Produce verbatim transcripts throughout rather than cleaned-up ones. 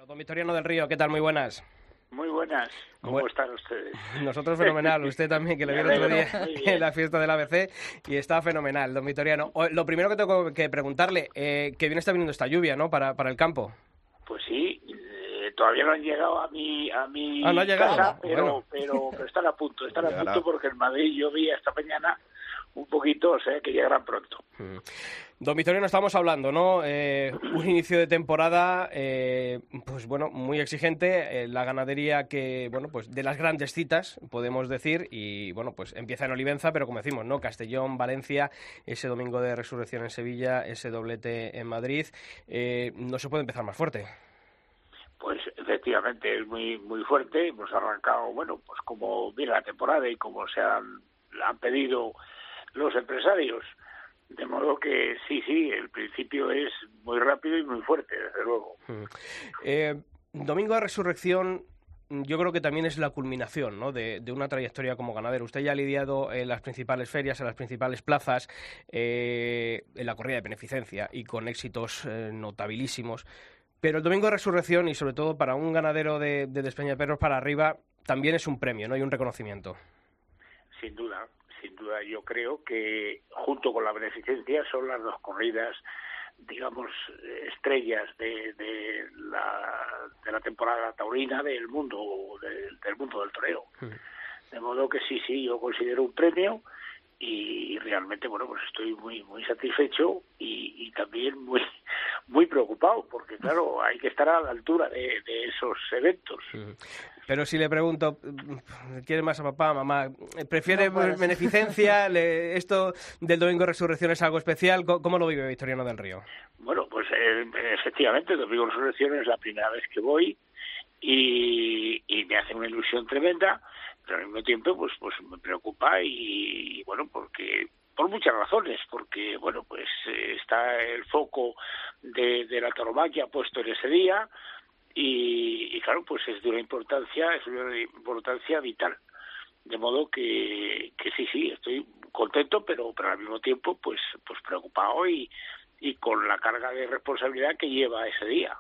Don Victoriano del Río, ¿qué tal? Muy buenas. Muy buenas. ¿Cómo bueno, están ustedes? Nosotros fenomenal. Usted también, que le vi el otro día en la fiesta del A B C y está fenomenal, don Victoriano. Lo primero que tengo que preguntarle, eh, que bien está viniendo esta lluvia, ¿no? Para, para el campo. Pues sí, eh, todavía no han llegado a mi, a mi ah, no ha llegado. casa, pero, bueno. pero, pero están a punto, están a punto porque en Madrid llovía esta mañana un poquito, o sea que llegarán pronto. Mm. Don Victoriano, estamos hablando, ¿no? Eh, un inicio de temporada, eh, pues bueno, muy exigente, eh, la ganadería que, bueno, pues de las grandes citas, podemos decir, y bueno, pues empieza en Olivenza, pero como decimos, ¿no? Castellón, Valencia, ese domingo de resurrección en Sevilla, ese doblete en Madrid, eh, no se puede empezar más fuerte. Pues efectivamente es muy muy fuerte, hemos arrancado, bueno, pues como viene la temporada y como se han, han pedido los empresarios. De modo que sí, sí, el principio es muy rápido y muy fuerte, desde luego. Eh, domingo de Resurrección, yo creo que también es la culminación, ¿no? de, de una trayectoria como ganadero. Usted ya ha lidiado en las principales ferias, en las principales plazas, eh, en la corrida de beneficencia y con éxitos eh, notabilísimos. Pero el domingo de Resurrección, y sobre todo para un ganadero de, de Despeñaperros para arriba, también es un premio, ¿no? Y un reconocimiento. Sin duda. Sin duda, yo creo que junto con la beneficencia son las dos corridas, digamos, estrellas de, de, la, de la temporada taurina del mundo del, del mundo del toreo. Sí. De modo que sí, sí, yo considero un premio y realmente, bueno, pues estoy muy muy satisfecho y, y también muy muy preocupado porque, claro, hay que estar a la altura de, de esos eventos. Sí. Pero si le pregunto, ¿quiere más a papá, mamá? ¿Prefiere no, bueno, beneficencia? Le, ¿Esto del domingo de Resurrección es algo especial? ¿Cómo lo vive Victoriano del Río? Bueno, pues eh, efectivamente, el domingo de Resurrección es la primera vez que voy y, y me hace una ilusión tremenda, pero al mismo tiempo pues pues me preocupa y, y bueno, porque por muchas razones, porque bueno, pues eh, está el foco de, de la tauromaquia puesto en ese día. Y, y claro, pues es de una importancia, es de una importancia vital. De modo que, que sí, sí, estoy contento, pero, pero al mismo tiempo pues, pues preocupado y, y con la carga de responsabilidad que lleva ese día.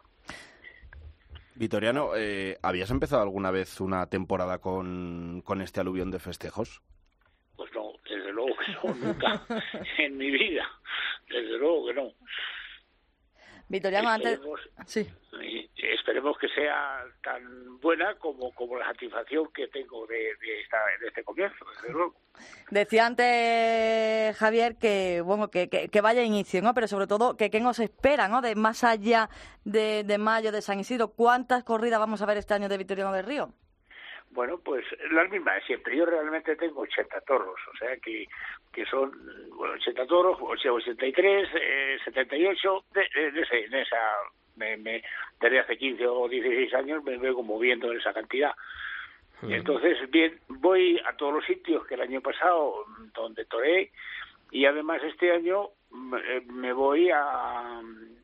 Victoriano, eh, ¿habías empezado alguna vez una temporada con, con este aluvión de festejos? Pues no, desde luego que no, nunca en mi vida, desde luego que no. Victoriano, antes... Sí. Esperemos que sea tan buena como, como la satisfacción que tengo de, de, esta, de este comienzo, desde luego. Decía antes Javier que bueno que, que, que vaya inicio, ¿no? Pero sobre todo que qué nos espera, ¿no? De más allá de, de mayo de San Isidro, ¿cuántas corridas vamos a ver este año de Victoriano del Río? Bueno, pues las mismas de siempre. Yo realmente tengo ochenta toros, o sea que que son bueno, ochenta toros, ochenta y tres, eh, setenta y ocho, de, de, de, ese, de esa... Me, me, desde hace quince o dieciséis años me vengo moviendo en esa cantidad. Sí. Entonces, bien, voy a todos los sitios que el año pasado donde toré y además este año me, me voy a, a,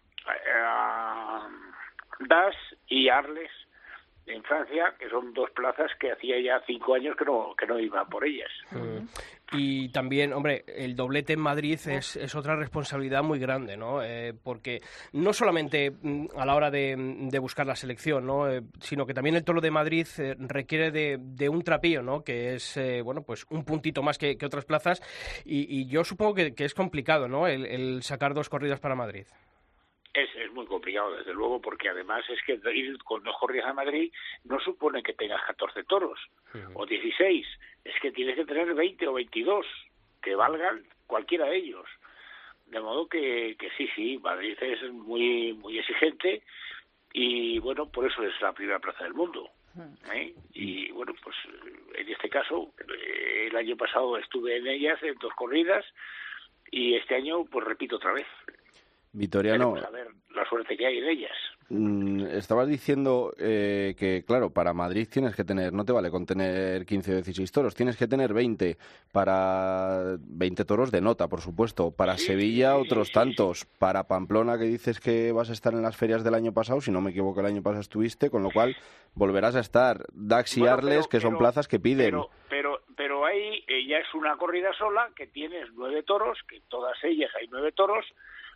a Das y Arles en Francia, que son dos plazas que hacía ya cinco años que no que no iba por ellas. Mm. Y también, hombre, el doblete en Madrid es, es otra responsabilidad muy grande, ¿no? Eh, porque no solamente a la hora de, de buscar la selección, ¿no? Eh, sino que también el toro de Madrid eh, requiere de, de un trapío, ¿no? Que es, eh, bueno, pues un puntito más que, que otras plazas. Y, y yo supongo que, que es complicado, ¿no? El, el sacar dos corridas para Madrid. Es, es muy complicado, desde luego, porque además es que ir con dos corridas a Madrid no supone que tengas catorce toros, uh-huh. o dieciséis, es que tienes que tener veinte o veintidós, que valgan cualquiera de ellos. De modo que, que sí, sí, Madrid es muy muy exigente y, bueno, por eso es la primera plaza del mundo. ¿eh? Y, bueno, pues en este caso, el año pasado estuve en ellas, en dos corridas, y este año, pues repito otra vez. Victoriano, a ver la suerte que hay en ellas. Mm, estabas diciendo eh, que, claro, para Madrid tienes que tener, no te vale con tener quince o dieciséis toros, tienes que tener veinte, para veinte toros de nota, por supuesto, para sí, Sevilla sí, otros sí, tantos, sí. Para Pamplona, que dices que vas a estar en las ferias del año pasado, si no me equivoco el año pasado estuviste, con lo cual volverás a estar. Dax y bueno, Arles, pero, que son pero, plazas que piden. Pero, pero, pero ahí eh, ya es una corrida sola, que tienes nueve toros, que en todas ellas hay nueve toros,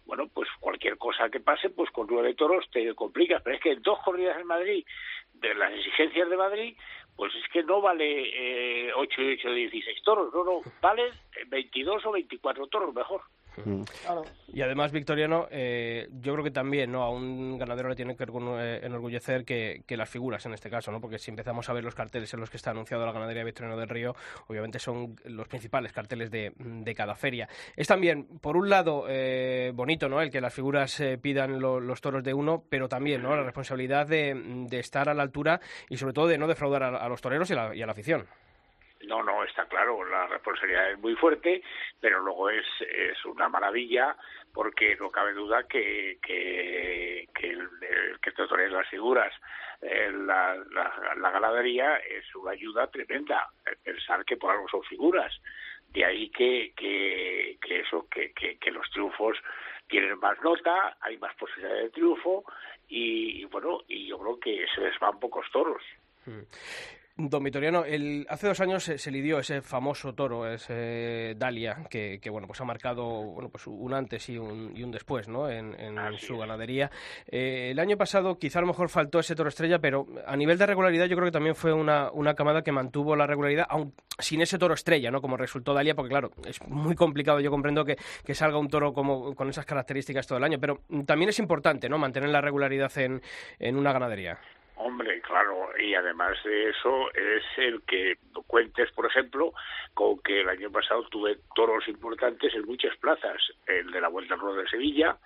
bueno, pues cualquier cosa que pase, pues con nueve toros te complicas. Pero es que en dos corridas en Madrid, de las exigencias de Madrid, pues es que no vale eh, ocho y ocho, dieciséis toros, no, no, valen veintidós o veinticuatro toros mejor. Claro. Y además, Victoriano, eh, yo creo que también, ¿no?, a un ganadero le tiene que enorgullecer que, que las figuras, en este caso, ¿no?, porque si empezamos a ver los carteles en los que está anunciado la ganadería Victoriano del Río, obviamente son los principales carteles de, de cada feria. Es también, por un lado, eh, bonito, ¿no?, el que las figuras eh, pidan lo, los toros de uno, pero también, ¿no?, la responsabilidad de, de estar a la altura y sobre todo de no defraudar a, a los toreros y, la, y a la afición. No, no, está claro, la responsabilidad es muy fuerte, pero luego es, es una maravilla porque no cabe duda que, que, que el, el que te toreen las figuras, eh, la, la, la ganadería es una ayuda tremenda, pensar que por algo son figuras. De ahí que, que, que eso, que, que, que los triunfos tienen más nota, hay más posibilidad de triunfo y, y bueno, y yo creo que se les van pocos toros. Hmm. Don Victoriano, el, hace dos años se, se lidió ese famoso toro, ese Dalia, que, que bueno, pues ha marcado bueno, pues un antes y un, y un después, ¿no?, en, en su ganadería. Eh, el año pasado quizá a lo mejor faltó ese toro estrella, pero a nivel de regularidad yo creo que también fue una, una camada que mantuvo la regularidad, aun sin ese toro estrella, ¿no?, como resultó Dalia, porque claro, es muy complicado, yo comprendo que, que salga un toro como con esas características todo el año, pero también es importante, ¿no?, mantener la regularidad en, en una ganadería. Hombre, claro, y además de eso es el que cuentes, por ejemplo, con que el año pasado tuve toros importantes en muchas plazas, el de la Vuelta al Ruedo de Sevilla,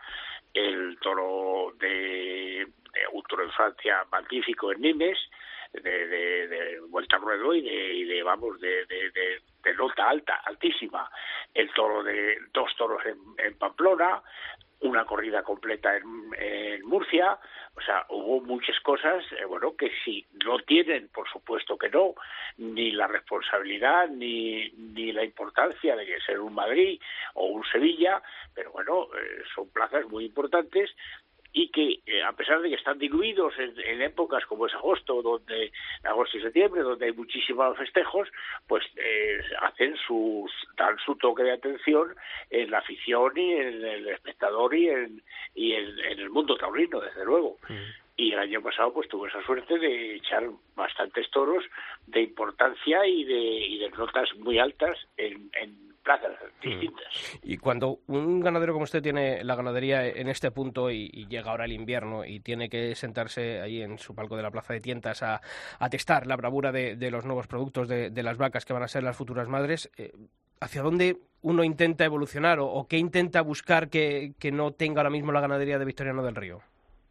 el toro de, de un toro en Francia magnífico en Nimes, de, de, de Vuelta al Ruedo y de, y de vamos, de, de, de, de nota alta, altísima, el toro de dos toros en, en Pamplona, una corrida completa en, en Murcia, o sea, hubo muchas cosas, eh, bueno, que si no tienen, por supuesto que no, ni la responsabilidad ni, ni la importancia de que ser un Madrid o un Sevilla, pero bueno, eh, son plazas muy importantes y que eh, a pesar de que están diluidos en, en épocas como es agosto, donde agosto y septiembre, donde hay muchísimos festejos, pues eh, hacen sus dan su toque de atención en la afición y en el espectador y en y en, en el mundo taurino, desde luego. Mm. Y el año pasado pues tuve esa suerte de echar bastantes toros de importancia y de y de notas muy altas en, en plazas distintas. Y cuando un ganadero como usted tiene la ganadería en este punto y, y llega ahora el invierno y tiene que sentarse ahí en su palco de la Plaza de Tientas a, a testar la bravura de, de los nuevos productos de, de las vacas que van a ser las futuras madres, eh, ¿hacia dónde uno intenta evolucionar o, o qué intenta buscar que, que no tenga ahora mismo la ganadería de Victoriano del Río?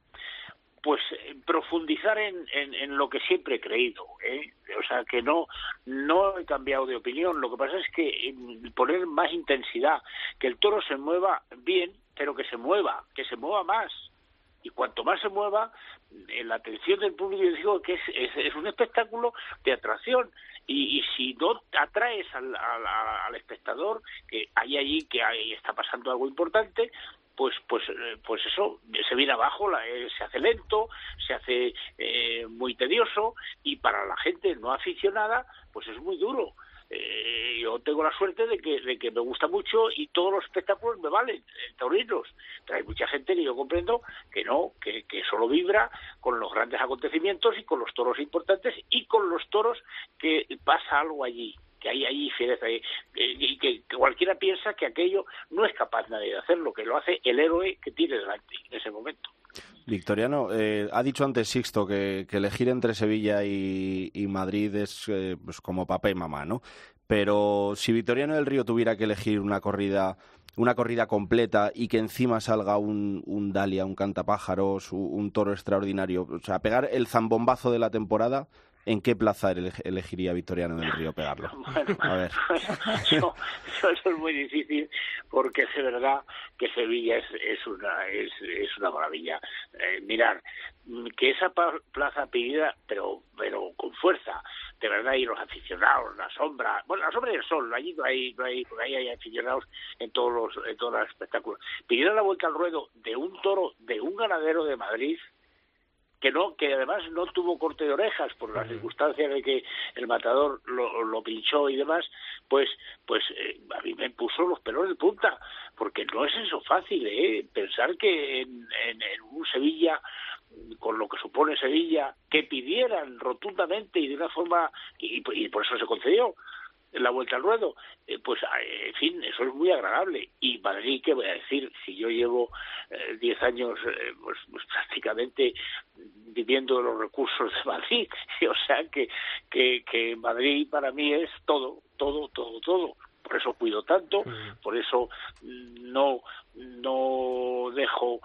Pues eh, profundizar en, en, en lo que siempre he creído, ¿eh? O sea, que no no he cambiado de opinión. Lo que pasa es que eh, poner más intensidad, que el toro se mueva bien, pero que se mueva, que se mueva más. Y cuanto más se mueva, eh, la atención del público, yo digo que es, es, es un espectáculo de atracción. Y, y si no atraes al, al, al espectador, que hay allí que hay, está pasando algo importante, pues pues pues eso se viene abajo, la, eh, se hace lento, se hace eh, muy tedioso y para la gente no aficionada pues es muy duro. Eh, yo tengo la suerte de que de que me gusta mucho y todos los espectáculos me valen, eh, taurinos. Pero hay mucha gente que yo comprendo que no, que, que solo vibra con los grandes acontecimientos y con los toros importantes y con los toros que pasa algo allí, que hay ahí fiereza y, y que, que cualquiera piensa que aquello no es capaz nadie de hacerlo, que lo hace el héroe que tiene delante en ese momento. Victoriano, eh, ha dicho antes Sixto que, que elegir entre Sevilla y, y Madrid es eh, pues como papá y mamá, ¿no? Pero si Victoriano del Río tuviera que elegir una corrida una corrida completa y que encima salga un, un Dalia, un cantapájaros, un, un toro extraordinario, o sea, pegar el zambombazo de la temporada, ¿en qué plaza elegiría Victoriano del Río pegarlo? Bueno, a ver. Eso, eso es muy difícil porque es verdad que Sevilla es, es una es, es una maravilla. Eh, mirar, que esa plaza pedida, pero pero con fuerza, de verdad, y los aficionados, la sombra, bueno, la sombra y el sol, allí no hay, no hay, ahí hay aficionados en todos los, en todos los espectáculos. Pidieron la vuelta al ruedo de un toro, de un ganadero de Madrid, que no, que además no tuvo corte de orejas por las circunstancias de que el matador lo, lo pinchó y demás, pues pues eh, a mí me puso los pelos de punta, porque no es eso fácil, ¿eh? Pensar que en, en, en un Sevilla, con lo que supone Sevilla, que pidieran rotundamente y de una forma, y, y por eso se concedió la vuelta al ruedo, eh, pues en fin, eso es muy agradable. Y Madrid, ¿qué voy a decir? Si yo llevo diez eh, años eh, pues, pues prácticamente viviendo de los recursos de Madrid, o sea que, que, que Madrid para mí es todo, todo, todo, todo. Por eso cuido tanto, por eso no, no dejo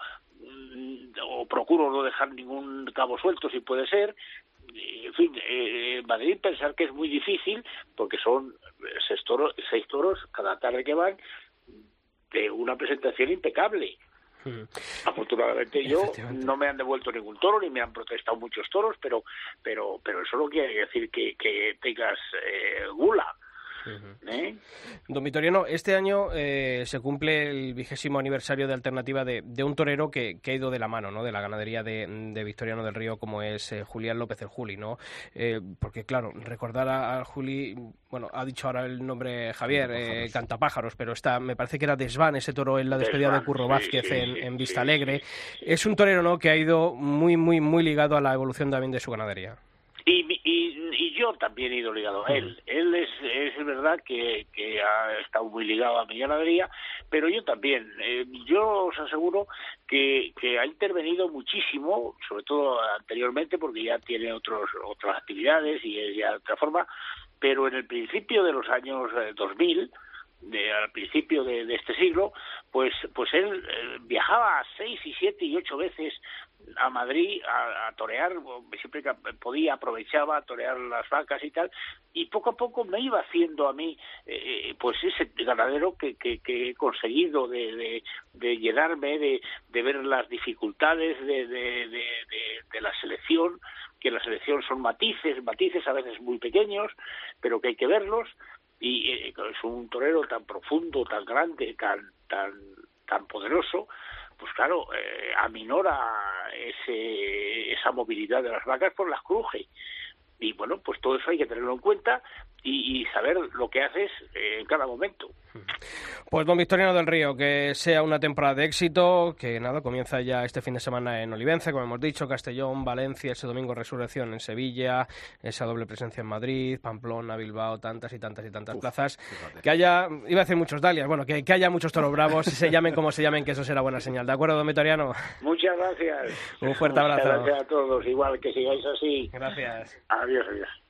o procuro no dejar ningún cabo suelto si puede ser. En fin, eh, Madrid pensar que es muy difícil porque son seis toros, seis toros cada tarde que van de una presentación impecable. Hmm. Afortunadamente yo no me han devuelto ningún toro ni me han protestado muchos toros, pero pero pero eso no quiere decir que, que tengas eh, gula. Uh-huh. ¿Eh? Don Vitoriano, este año eh, se cumple el vigésimo aniversario de Alternativa de, de un torero que, que ha ido de la mano, ¿no?, de la ganadería de, de Victoriano del Río, como es eh, Julián López el Juli, ¿no? Eh, porque claro, recordar a, a Juli, bueno, ha dicho ahora el nombre Javier, eh, Cantapájaros, pero está, me parece que era Desván ese toro en la despedida Desván, de Curro Vázquez sí, sí, en, en Vista Alegre. Sí, sí, sí. Es un torero, ¿no?, que ha ido muy, muy, muy ligado a la evolución también de su ganadería. Y, y, y yo también he ido ligado a él. Él es, es verdad que, que ha estado muy ligado a mi ganadería, pero yo también. Eh, yo os aseguro que, que ha intervenido muchísimo, sobre todo anteriormente, porque ya tiene otros otras actividades y es ya de otra forma, pero en el principio de los años dos mil, de, al principio de, de este siglo, pues pues él eh, viajaba seis y siete y ocho veces a Madrid a, a torear, siempre que podía aprovechaba a torear las vacas y tal, y poco a poco me iba haciendo a mí eh, pues ese ganadero que, que, que he conseguido de, de, de llenarme, de, de ver las dificultades de, de, de, de, de la selección, que la selección son matices, matices a veces muy pequeños, pero que hay que verlos, y eh, es un torero tan profundo, tan grande, tan tan tan poderoso, pues claro, eh, aminora ese, esa movilidad de las vacas, pues las cruje. Y bueno, pues todo eso hay que tenerlo en cuenta y, y saber lo que haces eh, en cada momento. Pues don Victoriano del Río, que sea una temporada de éxito, que nada, comienza ya este fin de semana en Olivenza, como hemos dicho, Castellón, Valencia, ese domingo Resurrección en Sevilla, esa doble presencia en Madrid, Pamplona, Bilbao, tantas y tantas y tantas Uf, plazas. Fíjate. Que haya, iba a decir muchos dalias, bueno, que, que haya muchos toros bravos, se llamen como se llamen, que eso será buena señal. ¿De acuerdo, don Victoriano? Muchas gracias. Un fuerte abrazo. Muchas gracias a todos, igual que sigáis así. Gracias. Adiós, adiós.